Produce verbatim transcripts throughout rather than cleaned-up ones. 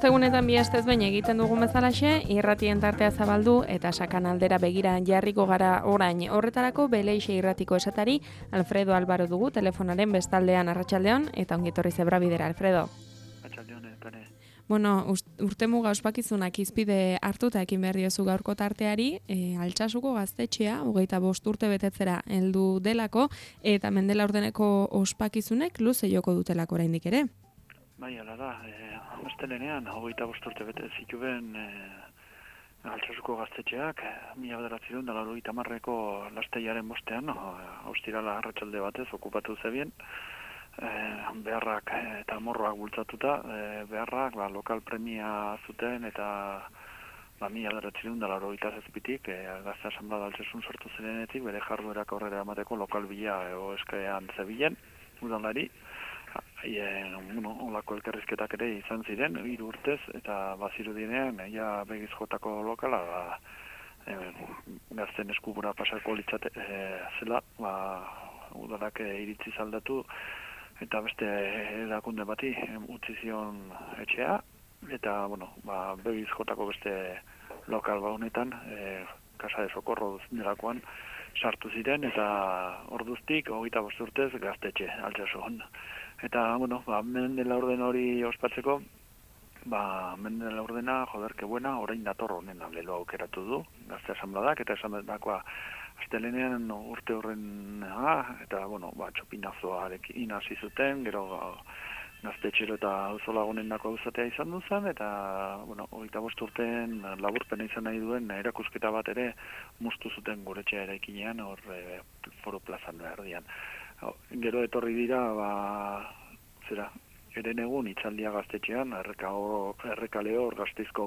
ostegunetan bi astez behin egiten dugun bezalaxe, irratien tartea zabaldu eta sakan aldera begira jarriko gara orain. Horretarako Beleixe irratiko esatari Alfredo Albaro dugu telefonaren bestaldean. Arratsaldeon eta ongitorri Zebrabidera, Alfredo. Arratsaldeon, etane. Bueno, urtemuga ospakizunak izpide hartuta ekin behar diozu gaurko tarteari, e, Altsasuko gaztetxea, hogeita bost urte betetzera heldu delako, eta Mendela Ordeneko ospakizunek luze joko dutelako oraindik ere. Bai, ala da, e, astelenean, hogeita bost urte bete zituen e, Altsasuko gaztetxeak, mila bederatziehun eta laurogeita hamarreko lasteiaren bostean, austirala arratsalde batez okupatu zebien, e, beharrak eta morroak bultzatuta, e, beharrak ba, lokal premia zuten eta ba, mila bederatziehun eta laurogeita zazpitik, e, Gazte Asanblada Altsasun sortu zirenetik, bere jarduerak aurrera emateko lokal bila ego eskean zebilen, udalari. Haien, bueno, olako elkarrizketak ere izan ziren, hiru urtez, eta bazirudinean, ja begiz jotako lokala, ba, e, gazten eskubura pasako litzate e, zela, ba, udalak e, iritzi zaldatu, eta beste erakunde bati utzi zion etxea, eta, bueno, ba, begiz jotako beste lokal ba honetan, e, Casa de Socorro delakoan, sartu ziren, eta orduztik, hogeita bost urtez, gaztetxe, Altsasuan. Eta, bueno, ba, Mendela Orden hori ospatzeko, ba, Mendela Ordena, joder, que buena, orain dator honen lelo aukeratu du, Gazte Asanbladak, eta esan dakoa astelenean urte horren, ah, eta, bueno, ba, txopinazoarekin hasi zuten, gero gaztetxero eta auzolagunen dako auzatea izan duzan, eta, bueno, hogeita bost urteen laburpena izan nahi duen erakusketa bat ere mustu zuten guretxea eraikinean, hor e, Foro Plazan erdian. Gero etorri dira, ba, zera, eren egun itzaldia gaztetxean, errekale hor Gasteizko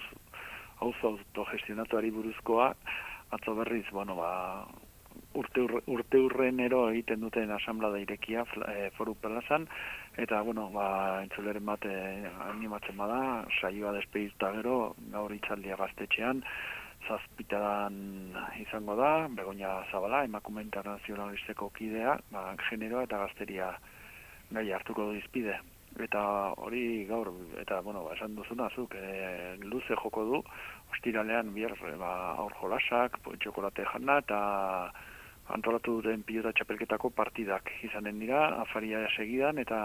auzo autogestionatuari buruzkoa, atzo berriz, bueno, ba, urte, urre, urte urrenero egiten duten asanblada irekia e, Foru Plazan, eta, bueno, ba, entzuleren bat e, animatzen bada, saioa despedituta gero, gaur itzaldia gaztetxean, zazpitadan izango da, Begoña Zabala, emakume internazionalisteko kidea, ba, generoa eta gazteria gai hartuko du izpide. Eta hori gaur, eta, bueno, ba, esan duzuna, zuk, e, luze joko du, ostiralean bier, ba, aur jolasak, txokolate jana, eta antolatu duten pilota txapelketako partidak izanen dira, afaria segidan, eta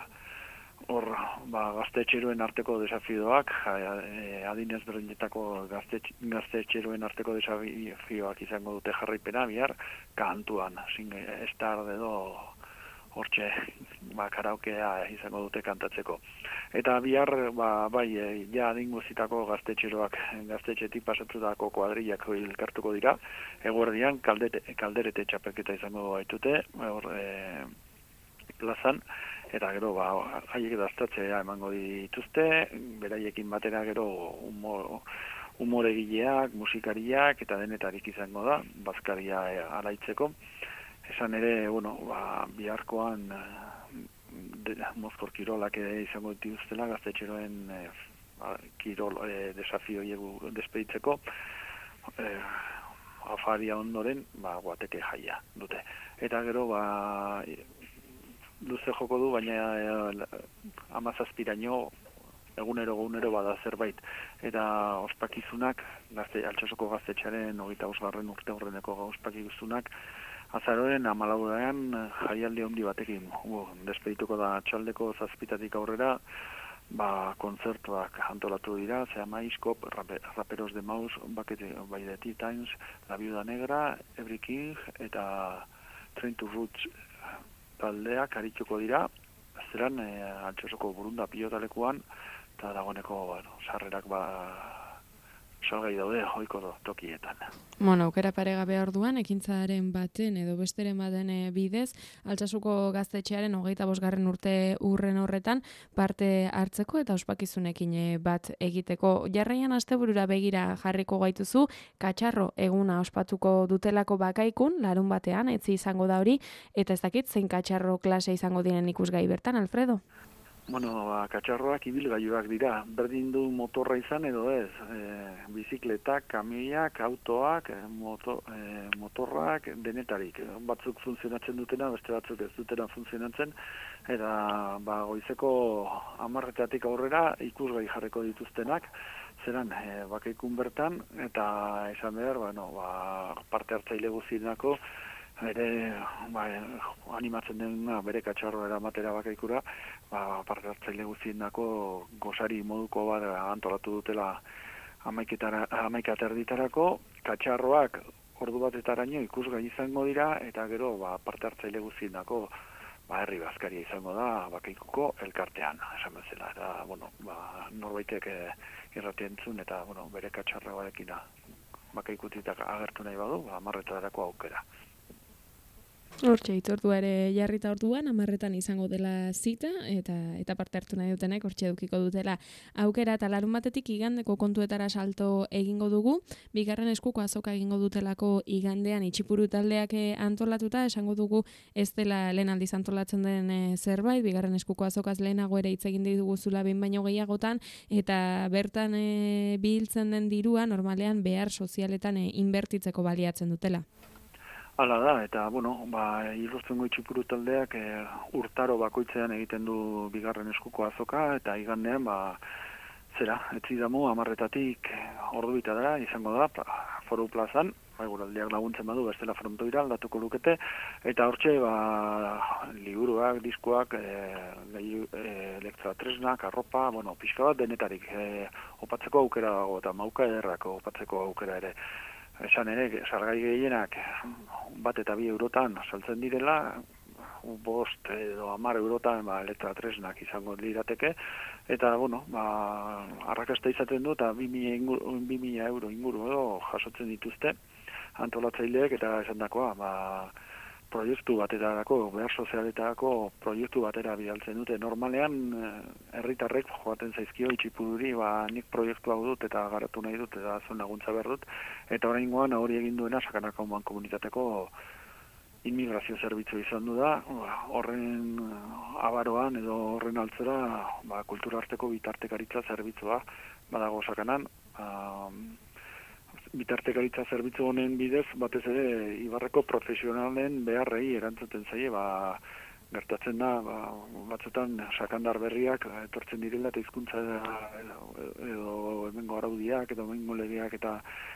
hor, ba, gaztetxeroen arteko desafioak, adinez berdinetako gaztetxeroen arteko desafioak izango dute jarraipena, bihar, kantuan, sin estar dedo, hortxe, ba, karaokea izango dute kantatzeko. Eta bihar, ba, bai, ja adin guztitako gaztetxeroak, gaztetxetik pasatutako kuadrillak elkartuko dira, eguerdian kaldete, kalderete txapelketa izango baitute, hor, e, plazan, eta gero, ba, haiek daztatzea emango dituzte, beraiekin batera gero humor, humoregileak, musikariak, eta denetarik izango da, bazkaria e, alaitzeko. Esan ere, bueno, ba, biharkoan de, Mozkor kirolak ere izango dituztela, gaztetxeroen e, kirol e, desafio hiegu despeditzeko, e, afaria ondoren, ba, guateke jaia dute. Eta gero, ba, luze joko du, baina e, amazazpiraino egunero egunero bada zerbait. Eta ospakizunak, gazte, Altsasuko gaztetxearen hogeita bosgarren urte horreneko ospakizunak, azaroren amalauean jaialdi handi batekin. Uh, despedituko da txaldeko zazpitatik aurrera, ba, kontzertuak antolatu dira, Zea Maiskop, Raperos de Maus, Bucket by the Tea Times, La Viuda Negra, Every King, eta Train to Roots taldeak arituko dira, zeran e, Altsasuko burunda pilotalekuan, eta dagoeneko, bueno, sarrerak ba, salgai daude ohiko tokietan. Bueno, aukera paregabe orduan, ekintzaren baten edo besteren baten bidez, Altsasuko gaztetxearen hogeita bosgarren urte urren horretan parte hartzeko eta ospakizunekin bat egiteko. Jarraian asteburura begira jarriko gaituzu, Katxarro eguna ospatuko dutelako bakaikun, larun batean, etzi izango da hori, eta ez dakit zein katxarro klase izango diren ikusgai bertan, Alfredo? Bueno, ba, katxarroak ibilgailuak dira, berdin du motorra izan edo ez, e, bizikletak, kamioiak, autoak, e, moto, e, motorrak, denetarik. Batzuk funtzionatzen dutena, beste batzuk ez dutena funtzionatzen, eta ba, goizeko hamarretatik aurrera ikusgai jarriko dituztenak, zeran, e, bakaikun bertan, eta esan behar, bueno, ba, parte hartzaile guztienako, ere ba, animatzen dena bere katxarro eramatera bakaikura, ba, parte hartzaile guztienako gozari moduko bat antolatu dutela hamaika erditarako, katxarroak ordu batetaraino ikusgai izango dira, eta gero ba, parte hartzaile guztienako ba, herri bazkaria izango da bakaikuko elkartean, esan bezala. Eta, bueno, ba, norbaitek e, irratien entzun, eta bueno, bere katxarroarekin bakaikutitak agertu nahi badu, ba, amarretarako aukera. Hortxe, itzordua ere jarrita orduan, amarretan izango dela zita, eta eta parte hartu nahi dutenek hortxe edukiko dutela aukera, eta larun batetik igandeko kontuetara salto egingo dugu, bigarren eskuko azoka egingo dutelako igandean itxipuru taldeak antolatuta, esango dugu ez dela lehen aldiz antolatzen den e, zerbait, bigarren eskuko azokaz lehenago ere hitz egin dituguzula behin baino gehiagotan, eta bertan e, biltzen den dirua normalean behar sozialetan e, inbertitzeko baliatzen dutela. Hala da, eta, bueno, ba, Irurtzungo itxipuru taldeak e, urtaro bakoitzean egiten du bigarren eskuko azoka, eta igandean, ba, zera, etzidamu, amarretatik ordu bita dara, izango da, pa, foru plazan, ba, guraldiak laguntzen badu, bestela frontoira aldatuko lukete, eta hortxe, ba, liburuak, diskoak, e, e, elektratresnak, arropa, bueno, pixka bat denetarik, e, opatzeko aukera dago, eta mauka ederrako opatzeko aukera ere. Esan ere, salgai gehienak bat eta bi eurotan saltzen direla, bost edo hamar eurotan ba, elektratresnak izango lirateke, eta, bueno, ba, arrakasta izaten du, eta bi mila euro inguru edo jasotzen dituzte antolatzaileek, eta esan dakoa, ba, proiektu baterako, behar sozialetarako proiektu batera bidaltzen dute. Normalean, herritarrek joaten zaizkio itxipururi, ba, nik proiektu hau dut eta garatu nahi dut, eta zuen laguntza behar dut. Eta oraingoan hori egin duena Sakanako mankomunitateko inmigrazio zerbitzu izan du da, horren abaroan edo horren altzera ba, kultura arteko bitartekaritza zerbitzua badago Sakanan. Um, bitartekaritza zerbitzu honen bidez, batez ere, Ibarreko profesionalen beharrei erantzuten zaie, ba, gertatzen da, ba, batzutan sakandar berriak etortzen direla eta hizkuntza edo, edo hemengo araudiak edo hemengo legeak eta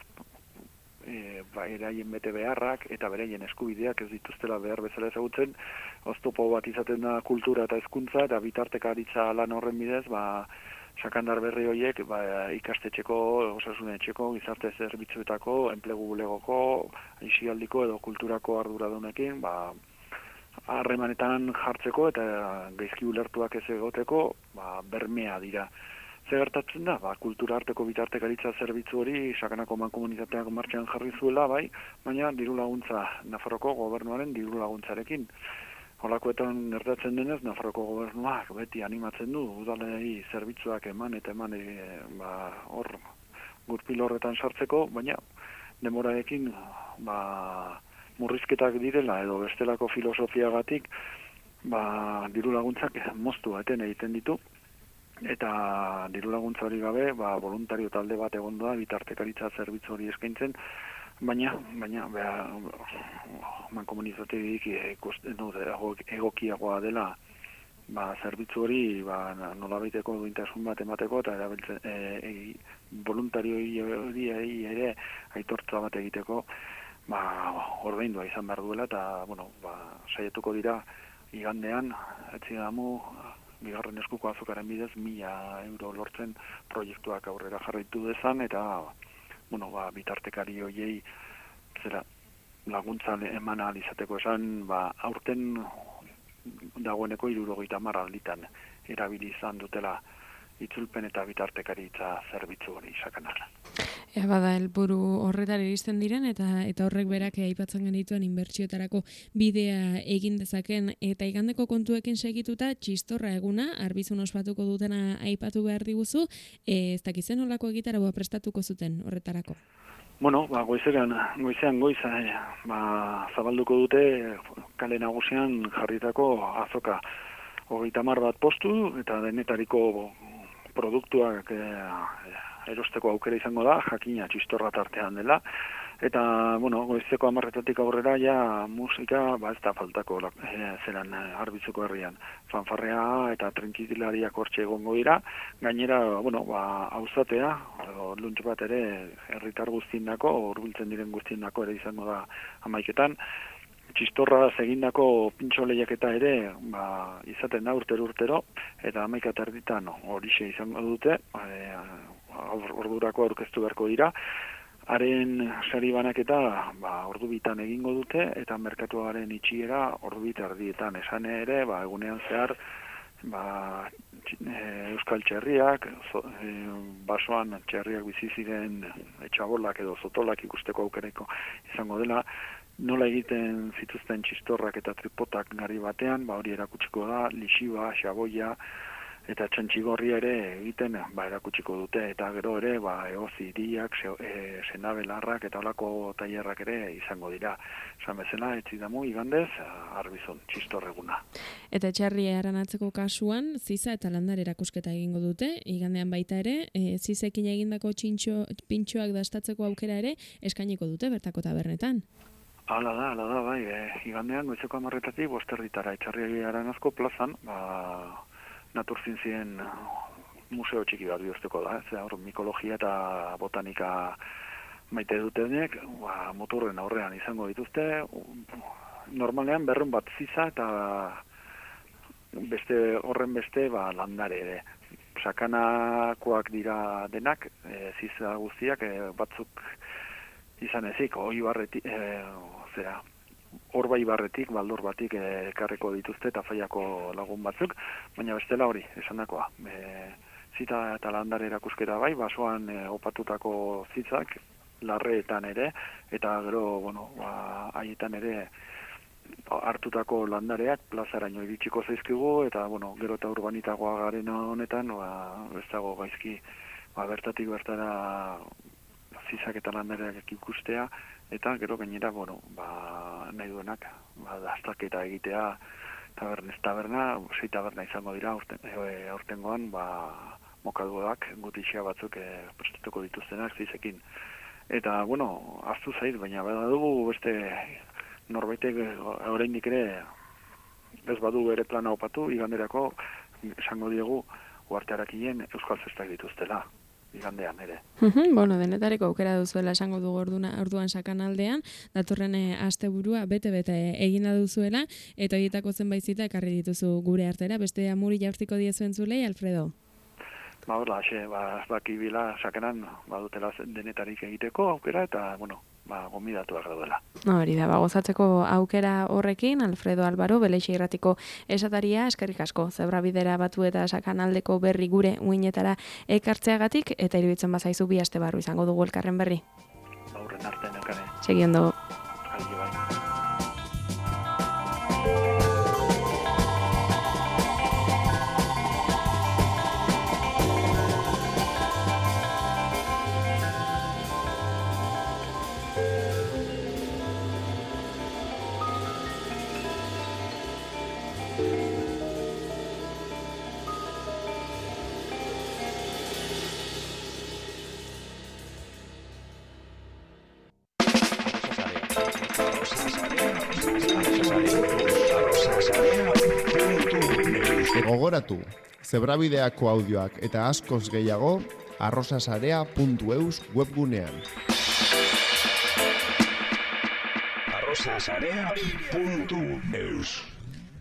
e, ba, eraien bete beharrak eta beraien eskubideak ez dituztela behar bezala ezagutzen, oztopo bat izaten da kultura eta hizkuntza eta bitartekaritza lan horren bidez, ba, sakandar berri horiek ba, ikastetxeko, osasunetxeko, gizarte zerbitzuetako, enplegu bulegoko, aisialdiko edo kulturako arduradunekin, ba, harremanetan jartzeko eta gaizki ulertuak ez egoteko ba, bermea dira. Ze gertatzen da, ba, kultura arteko bitartekaritza zerbitzu hori Sakanako mankomunitateak martxan jarri zuela, bai, baina diru laguntza, Nafarroko gobernuaren diru laguntzarekin. Holakoetan gertatzen denez, Nafarroko gobernuak beti animatzen du, udalei zerbitzuak eman eta eman e, ba, hor gurpil horretan sartzeko, baina demorarekin ba, murrizketak direla edo bestelako filosofiagatik ba, diru laguntzak moztu eten egiten ditu, eta diru laguntza hori gabe ba, voluntario talde bat egon da bitartekaritza zerbitzu hori eskaintzen, baina, baina, beha, mankomunitateik ikusten dut egokiagoa dela ba, zerbitzu hori ba, nolabaiteko duintasun bat emateko eta erabiltzen e, e, voluntarioi hori ere aitortza bat egiteko ba, ordaindua izan behar duela eta bueno, ba, saietuko dira igandean, etzidamu bigarren eskuko azokaren bidez mila euro lortzen proiektuak aurrera jarraitu dezan eta bueno, ba, bitartekari hoiei zera laguntza eman ahal izateko esan, ba, aurten dagoeneko hirurogeita hamar alditan erabili izan dutela itzulpen eta bitartekaritza zerbitzu hori Sakanan. Ea bada helburu horretara iristen diren eta eta horrek berak aipatzen genituen inbertsioetarako bidea egin dezaken eta igandeko kontuekin segituta txistorra eguna arbizun ospatuko dutena aipatu behar diguzu, e, ez dakizen nolako egitaragoa prestatuko zuten horretarako. Bueno, ba, goizean, goizean goiza, eh, ba, zabalduko dute kale nagusian jarritako azoka. hogeita hamar bat postu, eta denetariko produktuak e, erosteko aukera izango da, jakina txistorra tartean dela, eta, bueno, goizeko hamarretatik aurrera, ja, musika, ba, ez da faltako, e, zeran, Arbizuko herrian. Fanfarrea eta trinkilariak hortxe egongo dira, gainera, bueno, ba, auzatea, luntz bat ere, herritar guztiendako, hurbiltzen diren guztiendako ere izango da hamaiketan, txistorra egindako pintxo lehiaketa ere, ba, izaten da urtero urtero, eta hamaika eta erditan horixe izango dute, e, ordurako aurkeztu beharko dira, haren sari banaketa ba, ordu bitan egingo dute, eta merkatuaren itxiera ordu bit erdietan. Esan ere, ba, egunean zehar, ba, euskal txerriak, zo, e, basoan txerriak bizi ziren etxabolak edo zotolak ikusteko aukereko izango dela, nola egiten zituzten txistorrak eta tripotak gari batean, ba, hori erakutsiko da, lixiba, xaboia, eta txantxigorria ere egiten ba, erakutsiko dute, eta gero ere ba, egozi iriak, e, senabelarrak eta olako tailerrak ere izango dira. Esan bezala, etzidamu igandez, Arbizon, txistorreguna. Eta txarria aranatzeko kasuan, ziza eta landar erakusketa egingo dute, igandean baita ere, e, zizekin egindako txintxo, pintxoak dastatzeko aukera ere, eskainiko dute bertako tabernetan. Hala da, hala da, bai, e, igandean goizeko hamarretatik bosterditara, etxarria aranazko plazan, ba, naturzientzien museo txiki bat bihurtzeko da, ez hor mikologia eta botanika maite dutenek, ba, motorren aurrean izango dituzte, normalean berrun bat ziza eta beste horren beste ba, landare ere. Sakanakoak dira denak, e, ziza guztiak, e, batzuk izan ezik, oi barretik, e, zera, Horba ibarretik, baldor batik ekarreko dituzte eta faiako lagun batzuk, baina bestela hori, esandakoa. E, zita eta landare erakusketa bai, basoan e, opatutako zitzak, larreetan ere, eta gero, bueno, ba, haietan ere hartutako landareak plazaraino iritsiko zaizkigu, eta, bueno, gero eta urbanitagoa garen honetan, ba, ez dago gaizki, ba, bertatik bertara zizak eta landareak ikustea, eta gero gainera, bueno, ba, nahi duenak, ba, dastaketa egitea, tabernez taberna, sei taberna izango dira, aurten, e, aurtengoan, ba, mokaduak, gutixia batzuk e, prestatuko dituztenak zizekin. Eta, bueno, aztu zait, baina bada dugu beste norbaitek oraindik ere ez badu bere plana opatu, iganderako, esango diegu, uartearakien euskal zestak dituztela. Igandean ere. Bueno, denetareko aukera duzuela esango dugu orduna, orduan sakanaldean, datorren asteburua bete-bete egina duzuela, eta horietako zenbait zita ekarri dituzu gure artera, beste amuri jaurtiko diezuen zulei, Alfredo? Ba, horla, xe, ba, baki bila sakanan, badutela denetarik egiteko aukera, eta, bueno, ba, gomidatuak daudela. Hori da, ba, gozatzeko aukera horrekin, Alfredo Albaro, Beleixe Irratiko esataria, eskerrik asko, Zebrabidera batu eta sakanaldeko berri gure uinetara ekartzeagatik, eta iruditzen bazaizu bi aste barru izango dugu elkarren berri. Ba, horren arte nekane. Segiondo. Adio, bai. Gogoratu, Zebrabideako audioak eta askoz gehiago arrosasarea puntu eus webgunean. arrosasarea puntu eus